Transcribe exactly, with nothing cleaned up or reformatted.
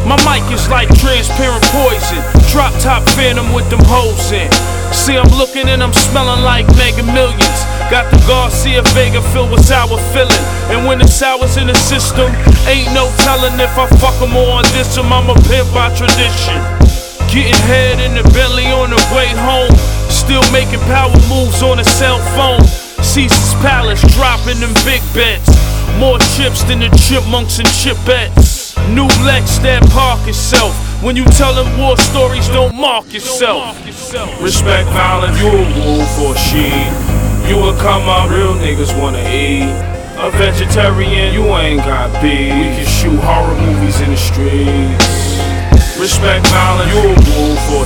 My mic is like transparent poison. Drop top phantom with them hoes in. See, I'm looking and I'm smelling like Mega Millions. Got the Garcia Vega filled with sour filling. And when the sour's in the system, ain't no telling if I fuck them or on this them. I'm a pimp by tradition. Getting head in the Bentley on the way home. Still making power moves on a cell phone. Caesar's Palace dropping them big bets. More chips than the chipmunks and chipettes. New Lex that park itself. When you tell them war stories, don't mark yourself. Respect violence, you a wolf or a sheep. You a come out, real niggas wanna eat. A vegetarian, you ain't got beef. We can shoot horror movies in the streets. Respect violence, you a wolf or